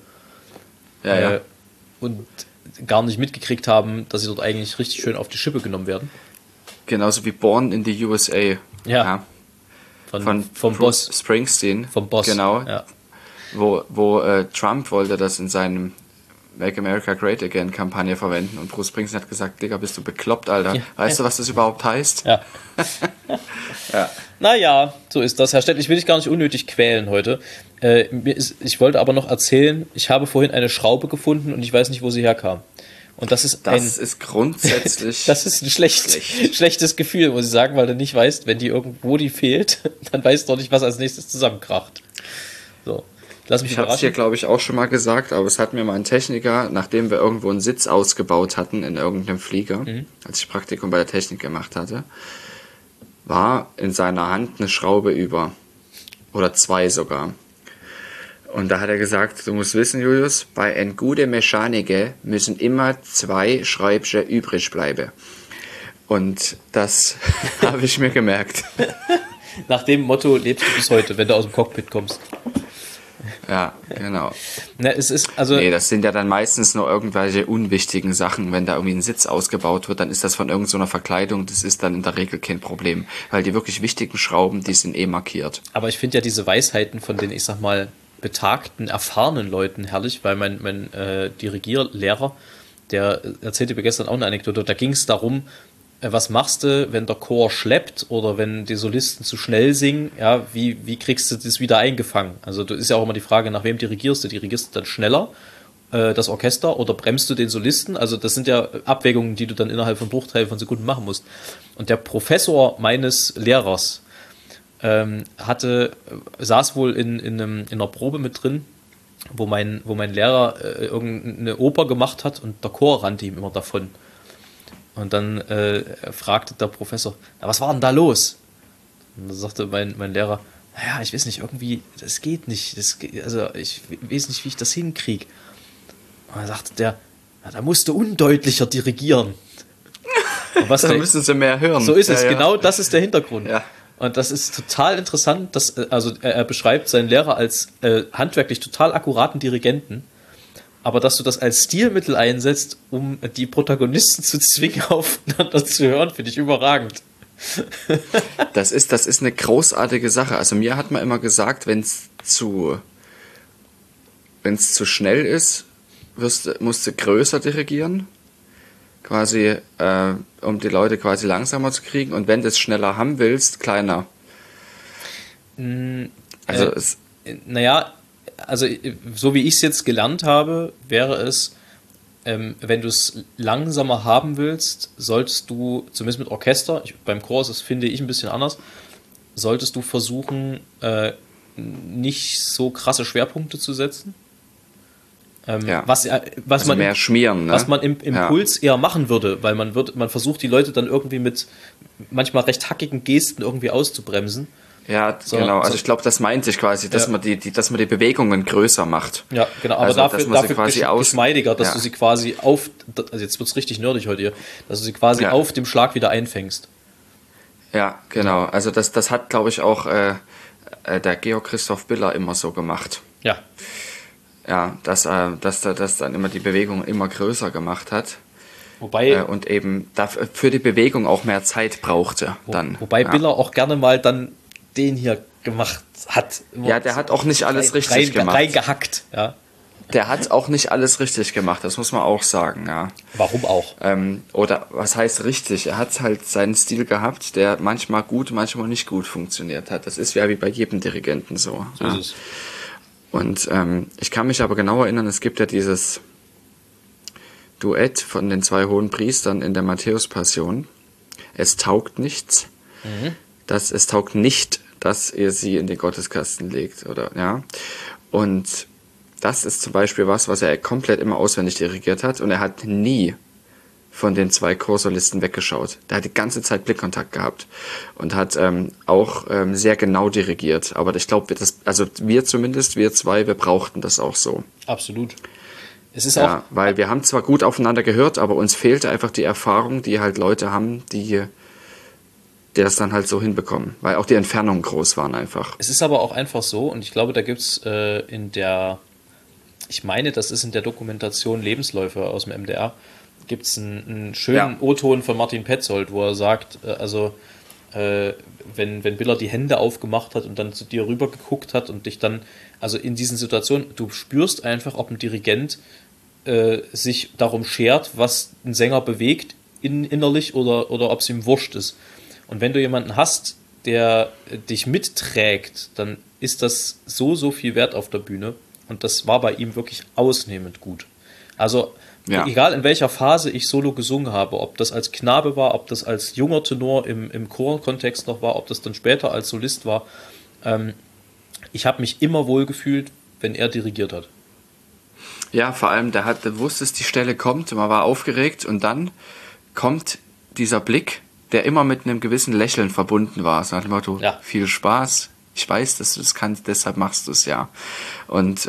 Und gar nicht mitgekriegt haben, dass sie dort eigentlich richtig schön auf die Schippe genommen werden. Genauso wie Born in the USA. Ja. Vom Boss. Springsteen. Vom Boss. Genau. Ja. Wo Trump wollte das in seinem Make America Great Again Kampagne verwenden und Bruce Springsteen hat gesagt, Digga, bist du bekloppt, Alter. Weißt du, was das überhaupt heißt? Ja. Naja, so ist das. Herr Stett, ich will dich gar nicht unnötig quälen heute. Ich wollte aber noch erzählen, ich habe vorhin eine Schraube gefunden und ich weiß nicht, wo sie herkam. Und das ist grundsätzlich das ist ein schlechtes Gefühl, muss ich sagen, weil du nicht weißt, wenn die irgendwo fehlt, dann weißt du doch nicht, was als nächstes zusammenkracht. So. Ich habe es hier, glaube ich, auch schon mal gesagt, aber es hat mir mal ein Techniker, nachdem wir irgendwo einen Sitz ausgebaut hatten in irgendeinem Flieger, als ich Praktikum bei der Technik gemacht hatte, war in seiner Hand eine Schraube über. Oder 2 sogar. Und da hat er gesagt, du musst wissen, Julius, bei einem guten Mechaniker müssen immer 2 Schräubchen übrig bleiben. Und das habe ich mir gemerkt. Nach dem Motto lebst du bis heute, wenn du aus dem Cockpit kommst. Ja, genau. Ne, es ist, also, Nee, das sind ja dann meistens nur irgendwelche unwichtigen Sachen. Wenn da irgendwie ein Sitz ausgebaut wird, dann ist das von irgendeiner Verkleidung. Das ist dann in der Regel kein Problem. Weil die wirklich wichtigen Schrauben, die sind markiert. aber ich finde ja diese Weisheiten von den, ich sag mal, betagten, erfahrenen Leuten herrlich, weil mein Dirigierlehrer, der erzählte mir gestern auch eine Anekdote, da ging es darum, was machst du, wenn der Chor schleppt oder wenn die Solisten zu schnell singen, ja, wie kriegst du das wieder eingefangen? Also das ist ja auch immer die Frage, nach wem dirigierst du? Dirigierst du dann schneller das Orchester oder bremst du den Solisten? Also das sind ja Abwägungen, die du dann innerhalb von Bruchteilen von Sekunden machen musst. Und der Professor meines Lehrers saß wohl in einer Probe mit drin, wo mein Lehrer irgendeine Oper gemacht hat und der Chor rannte ihm immer davon. Und dann fragte der Professor, na, was war denn da los? Und dann sagte mein Lehrer, naja, ich weiß nicht, irgendwie, das geht nicht. Also ich weiß nicht, wie ich das hinkriege. Und dann sagte der, na, da musst du undeutlicher dirigieren. Und was Da müssen sie mehr hören. so ist es, Ja, ja. genau das ist der Hintergrund. Ja. Und das ist total interessant, dass, also er beschreibt seinen Lehrer als handwerklich total akkuraten Dirigenten, aber dass du das als Stilmittel einsetzt, um die Protagonisten zu zwingen, aufeinander zu hören, finde ich überragend. Das ist eine großartige Sache. Also mir hat man immer gesagt, wenn es zu schnell ist, musst du größer dirigieren, quasi, um die Leute quasi langsamer zu kriegen. Und wenn du es schneller haben willst, kleiner. Also Naja, also so wie ich es jetzt gelernt habe, wäre es, wenn du es langsamer haben willst, solltest du, zumindest mit Orchester, beim Chor ist es, finde ich, ein bisschen anders, solltest du versuchen, nicht so krasse Schwerpunkte zu setzen. ja. Was Also man mehr schmieren, ne? was man im Impuls eher machen würde, weil man versucht, die Leute dann irgendwie mit manchmal recht hackigen Gesten irgendwie auszubremsen. Ja, So, genau. Also so- ich glaube, das meinte ich quasi, dass Ja. man dass man die Bewegungen größer macht. Ja, genau, aber Also, dass dafür man sie quasi geschmeidiger, dass ja. du sie quasi also jetzt wird's richtig nerdig heute hier, dass du sie quasi Ja. auf dem Schlag wieder einfängst. Ja, genau. Also das hat, glaube ich, auch der Georg Christoph Biller immer so gemacht. Ja, Ja, dass das dann immer die Bewegung immer größer gemacht hat. wobei, Und eben für die Bewegung auch mehr Zeit brauchte dann. wobei ja. Biller auch gerne mal dann den hier gemacht hat. Ja, der hat auch nicht alles richtig gemacht. Reingehackt, ja. Der hat auch nicht alles richtig gemacht, das muss man auch sagen, ja. Warum auch? Oder was heißt richtig? Er hat halt seinen Stil gehabt, der manchmal gut, manchmal nicht gut funktioniert hat. Das ist ja wie bei jedem Dirigenten so. So ja. ist es. Und ich kann mich aber genau erinnern, es gibt ja dieses Duett von den zwei hohen Priestern in der Matthäus-Passion. Es taugt nichts. Es taugt nicht, dass ihr sie in den Gotteskasten legt, oder, ja. Und das ist zum Beispiel was er komplett immer auswendig dirigiert hat und er hat nie von den zwei Chorsolisten weggeschaut. Der hat die ganze Zeit Blickkontakt gehabt und hat auch sehr genau dirigiert. Aber ich glaube, wir zwei, wir brauchten das auch so. Absolut. Es ist Ja, auch, weil wir haben zwar gut aufeinander gehört, aber uns fehlte einfach die Erfahrung, die halt Leute haben, die das dann halt so hinbekommen. Weil auch die Entfernungen groß waren einfach. es ist aber auch einfach so, und ich glaube, da gibt es ich meine, das ist in der Dokumentation Lebensläufe aus dem MDR, gibt es einen schönen Ja. O-Ton von Martin Petzold, wo er sagt, wenn Biller die Hände aufgemacht hat und dann zu dir rüber geguckt hat und dich dann, also in diesen Situationen, du spürst einfach, ob ein Dirigent sich darum schert, was ein Sänger bewegt, innerlich oder ob es ihm wurscht ist. Und wenn du jemanden hast, der dich mitträgt, dann ist das so viel wert auf der Bühne. Und das war bei ihm wirklich ausnehmend gut. Also Ja. egal in welcher Phase ich Solo gesungen habe, ob das als Knabe war, ob das als junger Tenor im Chorkontext noch war, ob das dann später als Solist war, ich habe mich immer wohl gefühlt, wenn er dirigiert hat. Ja, vor allem, du wusstest, die Stelle kommt, man war aufgeregt und dann kommt dieser Blick, der immer mit einem gewissen Lächeln verbunden war. So nach dem Motto, Ja. viel Spaß, ich weiß, dass du das kannst, deshalb machst du es ja. Und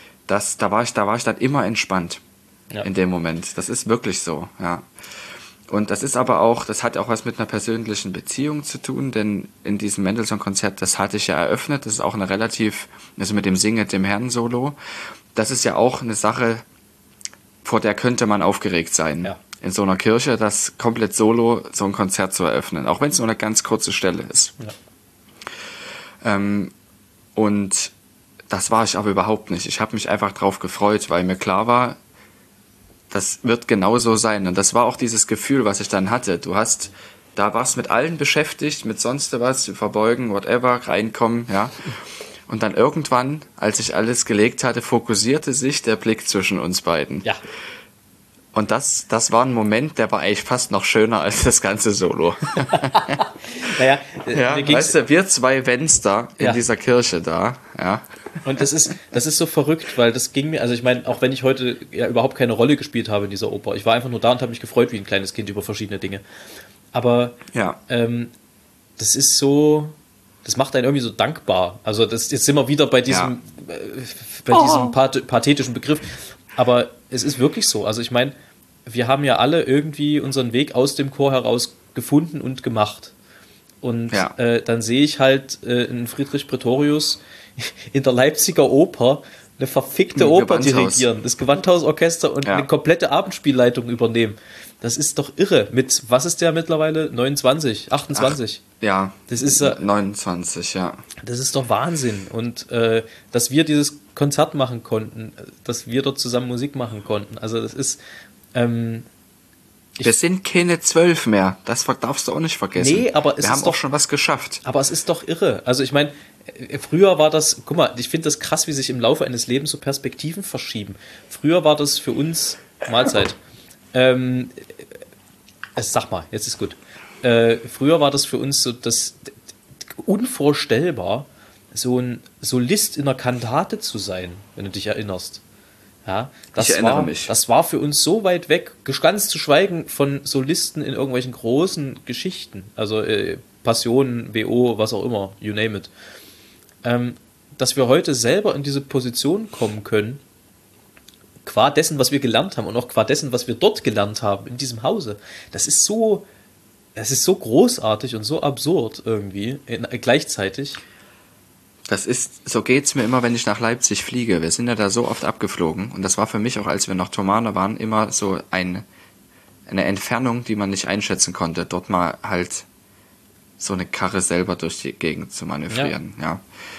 da war ich dann immer entspannt Ja. in dem Moment. Das ist wirklich so, ja. Und das ist aber auch, das hat auch was mit einer persönlichen Beziehung zu tun, denn in diesem Mendelssohn-Konzert, das hatte ich ja eröffnet, das ist auch eine relativ, also mit dem Singet dem Herrn-Solo, das ist ja auch eine Sache, vor der könnte man aufgeregt sein. Ja. In so einer Kirche, das komplett solo, so ein Konzert zu eröffnen, auch wenn es nur eine ganz kurze Stelle ist. Ja. Und das war ich aber überhaupt nicht. Ich habe mich einfach drauf gefreut, weil mir klar war, das wird genauso sein. Und das war auch dieses Gefühl, was ich dann hatte. Da warst mit allen beschäftigt, mit sonst was, verbeugen, whatever, reinkommen, ja. Und dann irgendwann, als ich alles gelegt hatte, fokussierte sich der Blick zwischen uns beiden. Ja. Und das war ein Moment, der war eigentlich fast noch schöner als das ganze Solo. Naja, Ja, weißt du, wir zwei Fenster in dieser Kirche da, ja. Und das ist so verrückt, weil das ging mir, also ich meine, auch wenn ich heute ja überhaupt keine Rolle gespielt habe in dieser Oper, ich war einfach nur da und habe mich gefreut wie ein kleines Kind über verschiedene Dinge. Aber Ja. Das ist so, das macht einen irgendwie so dankbar. Also jetzt sind wir wieder bei diesem, diesem pathetischen Begriff. Aber es ist wirklich so. Also ich meine, wir haben ja alle irgendwie unseren Weg aus dem Chor heraus gefunden und gemacht. Und dann sehe ich halt einen Friedrich Pretorius in der Leipziger Oper eine verfickte Oper dirigieren, das Gewandhausorchester und eine komplette Abendspielleitung übernehmen. Das ist doch irre. Mit, was ist der mittlerweile? 29, 28? Ja, das ist 29, ja. Das ist doch Wahnsinn. Und dass wir dieses Konzert machen konnten, dass wir dort zusammen Musik machen konnten. Also das ist... wir sind keine 12 mehr. Das darfst du auch nicht vergessen. Nee, aber wir haben auch schon was geschafft. Aber es ist doch irre. Also ich meine, früher war das... Guck mal, ich finde das krass, wie sich im Laufe eines Lebens so Perspektiven verschieben. Früher war das für uns... Mahlzeit. Sag mal, jetzt ist gut. Früher war das für uns so das unvorstellbar, so ein Solist in einer Kantate zu sein, wenn du dich erinnerst. Ja, ich erinnere mich. Das war für uns so weit weg, ganz zu schweigen von Solisten in irgendwelchen großen Geschichten, also Passionen, WO, was auch immer, you name it. Dass wir heute selber in diese Position kommen können, qua dessen, was wir gelernt haben und auch qua dessen, was wir dort gelernt haben, in diesem Hause. Das ist so großartig und so absurd irgendwie, gleichzeitig. So geht's mir immer, wenn ich nach Leipzig fliege. Wir sind ja da so oft abgeflogen und das war für mich auch, als wir noch Thomaner waren, immer so eine Entfernung, die man nicht einschätzen konnte, dort mal halt so eine Karre selber durch die Gegend zu manövrieren. Ja.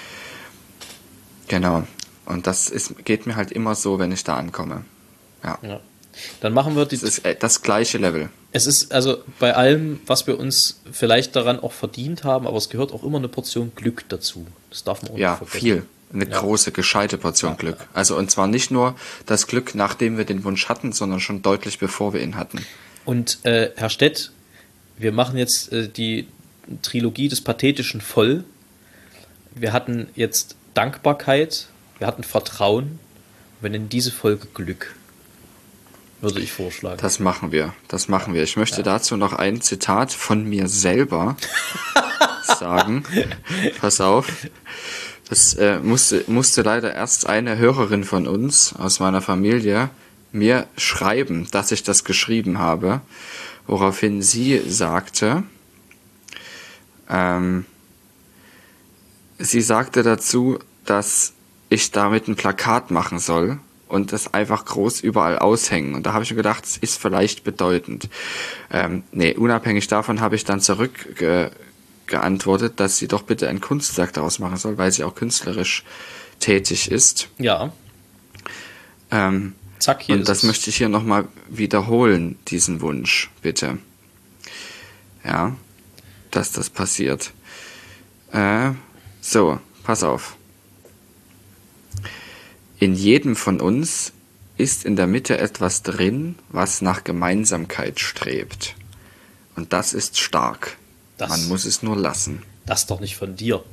Genau. Und geht mir halt immer so, wenn ich da ankomme. Ja. Dann machen wir das ist das gleiche Level. Es ist also bei allem, was wir uns vielleicht daran auch verdient haben, aber es gehört auch immer eine Portion Glück dazu. Das darf man auch nicht vergessen. Viel. Eine große, gescheite Portion Glück. Also und zwar nicht nur das Glück, nachdem wir den Wunsch hatten, sondern schon deutlich bevor wir ihn hatten. Und Herr Stett, wir machen jetzt die Trilogie des Pathetischen voll. Wir hatten jetzt Dankbarkeit, wir hatten Vertrauen, wir nennen diese Folge Glück, würde ich vorschlagen. Das machen wir. Ich möchte dazu noch ein Zitat von mir selber sagen. Pass auf. Das musste leider erst eine Hörerin von uns aus meiner Familie mir schreiben, dass ich das geschrieben habe, woraufhin sie sagte, dazu, dass ich damit ein Plakat machen soll und das einfach groß überall aushängen. Und da habe ich mir gedacht, es ist vielleicht bedeutend. Unabhängig davon habe ich dann geantwortet, dass sie doch bitte ein Kunstwerk daraus machen soll, weil sie auch künstlerisch tätig ist. Ja. Zack, hier und das möchte ich hier nochmal wiederholen, diesen Wunsch, bitte. Ja, dass das passiert. So, pass auf. In jedem von uns ist in der Mitte etwas drin, was nach Gemeinsamkeit strebt. Und das ist stark. Man muss es nur lassen. Das doch nicht von dir.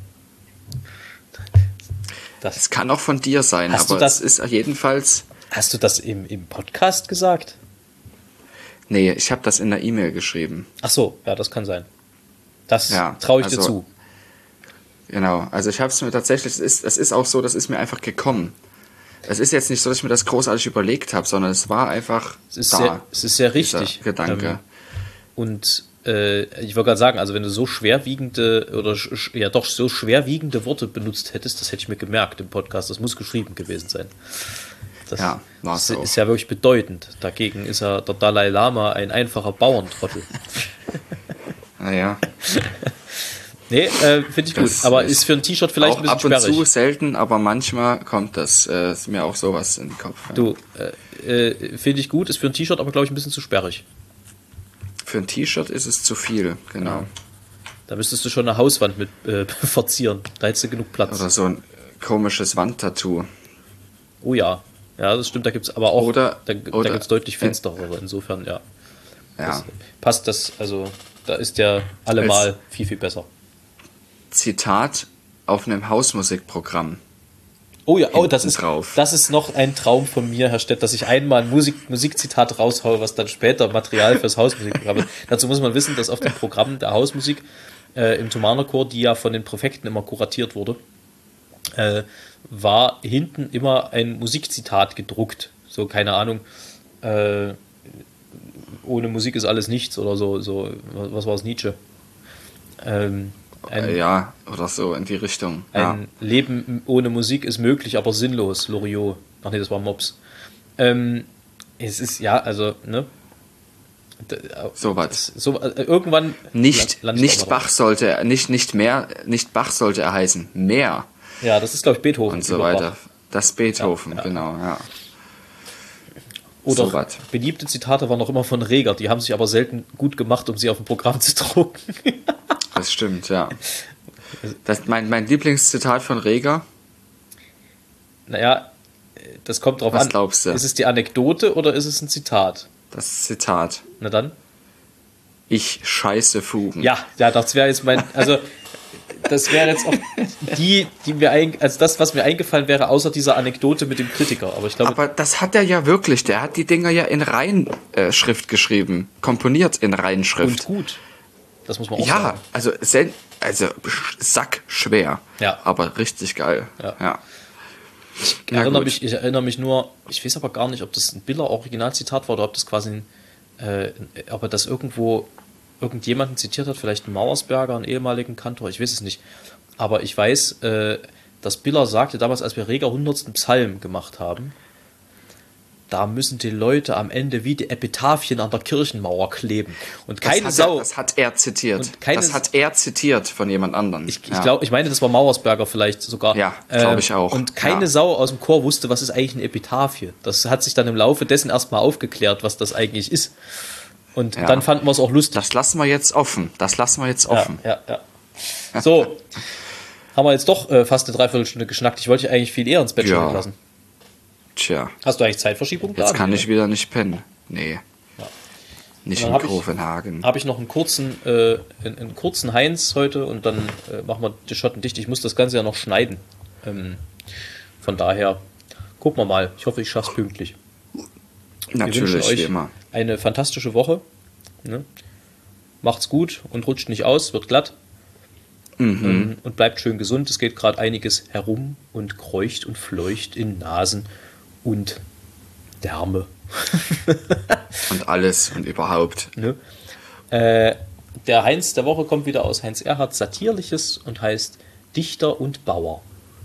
Es kann auch von dir sein, aber es ist jedenfalls... Hast du das im Podcast gesagt? Nee, ich habe das in der E-Mail geschrieben. Ach so, ja, das kann sein. Das traue ich dir zu. Genau, also ich habe es mir tatsächlich, es ist auch so, das ist mir einfach gekommen. Es ist jetzt nicht so, dass ich mir das großartig überlegt habe, sondern es war einfach es ist sehr richtig. Gedanke. Und ich wollte gerade sagen, also wenn du so schwerwiegende oder ja doch so schwerwiegende Worte benutzt hättest, das hätte ich mir gemerkt im Podcast, das muss geschrieben gewesen sein. Das Ja, war's auch. ist ja wirklich bedeutend. Dagegen ist ja der Dalai Lama ein einfacher Bauerntrottel. Naja, Nee, finde ich gut. Das Aber ist ist für ein T-Shirt vielleicht auch ein bisschen ab und zu sperrig. selten, aber manchmal kommt das. Ist mir auch sowas in den Kopf. Ja. Du, finde ich gut, ist für ein T-Shirt aber, glaube ich, ein bisschen zu sperrig. Für ein T-Shirt ist es zu viel, genau. Da müsstest du schon eine Hauswand mit verzieren. Da hättest du genug Platz. Oder so ein komisches Wandtattoo. Oh ja. Ja, das stimmt, da gibt es aber auch, Oder- da oder- gibt es deutlich finsterere, insofern, ja. Ja. Passt das, also da ist der allemal viel, viel besser. Zitat auf einem Hausmusikprogramm. Oh ja, oh, Hinten drauf. das ist noch ein Traum von mir, Herr Stett, dass ich einmal ein Musikzitat raushaue, was dann später Material fürs Hausmusikprogramm ist. Dazu muss man wissen, dass auf dem Programm der Hausmusik im Thomanerchor, die ja von den Präfekten immer kuratiert wurde, war hinten immer ein Musikzitat gedruckt. So, keine Ahnung, ohne Musik ist alles nichts oder so was war es, Nietzsche? Ja, oder so in die Richtung. Ja. Ein Leben ohne Musik ist möglich, aber sinnlos, Loriot. Ach nee, das war Mops. Es ist, ja, also, ne? So was. So, irgendwann Nicht landet es aber Bach sollte, nicht Bach sollte er heißen, mehr da. Ja, das ist, glaube ich, Beethoven. und so über weiter. Bach. Das Beethoven, Ja. genau, ja. Oder so was. beliebte Zitate waren auch immer von Reger, die haben sich aber selten gut gemacht, um sie auf dem Programm zu drucken. Das stimmt, ja. Mein Lieblingszitat von Reger, Naja, das kommt drauf Was an. glaubst du? Ist es die Anekdote oder ist es ein Zitat? das Zitat, Na dann? ich scheiße Fugen. Ja, das wäre jetzt das wäre jetzt auch das, was mir eingefallen wäre, außer dieser Anekdote mit dem Kritiker. Aber ich glaube, Aber das hat er ja wirklich, der hat die Dinger ja in Reinschrift geschrieben, komponiert in und Reinschrift. gut. Das muss man auch Ja, sagen. also sackschwer, Ja. aber richtig geil. Ja. Ja. Ich erinnere mich nur, ich weiß aber gar nicht, ob das ein Biller-Originalzitat war oder ob das quasi ob er das irgendjemanden zitiert hat, vielleicht einen Mauersberger, einen ehemaligen Kantor, ich weiß es nicht. Aber ich weiß, dass Biller sagte damals, als wir Reger 100. Psalm gemacht haben, da müssen die Leute am Ende wie die Epitaphien an der Kirchenmauer kleben. Und keine Sau. Das hat er zitiert. Und keine- Das hat er zitiert von jemand anderem. Ich meine, das war Mauersberger vielleicht sogar. Ja, glaube ich auch. Und keine Ja. Sau aus dem Chor wusste, was ist eigentlich eine Epitaphie. Das hat sich dann im Laufe dessen erstmal aufgeklärt, was das eigentlich ist. Und Ja. dann fanden wir es auch lustig. Das lassen wir jetzt offen. Ja. So, haben wir jetzt doch fast eine Dreiviertelstunde geschnackt. Ich wollte dich eigentlich viel eher ins Bett Ja. stellen lassen. Tja, Hast du eigentlich Zeitverschiebung? jetzt da? kann Nee, ich wieder nicht pennen. Nee. Nicht Und in dann Kopenhagen. Habe ich noch einen kurzen Heinz heute und dann machen wir die Schotten dicht. Ich muss das Ganze ja noch schneiden. Von daher gucken wir mal. Ich hoffe, ich schaffe es pünktlich. Wir wünschen Natürlich, wie euch immer. eine fantastische Woche. Ne? Macht's gut und rutscht nicht aus, wird glatt. Und bleibt schön gesund. Es geht gerade einiges herum und kreucht und fleucht in Nasen und Därme. Und alles und überhaupt. Ne? Der Heinz der Woche kommt wieder aus Heinz Erhardt Satirliches und heißt Dichter und Bauer.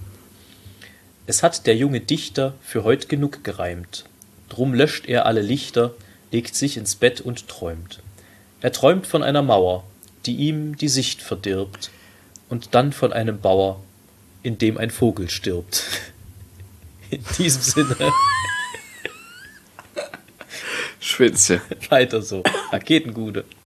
Es hat der junge Dichter für heut genug gereimt. Drum löscht er alle Lichter, legt sich ins Bett und träumt. Er träumt von einer Mauer, die ihm die Sicht verdirbt, und dann von einem Bauer, in dem ein Vogel stirbt. In diesem Sinne, Schwitze. weiter so. Raketengude.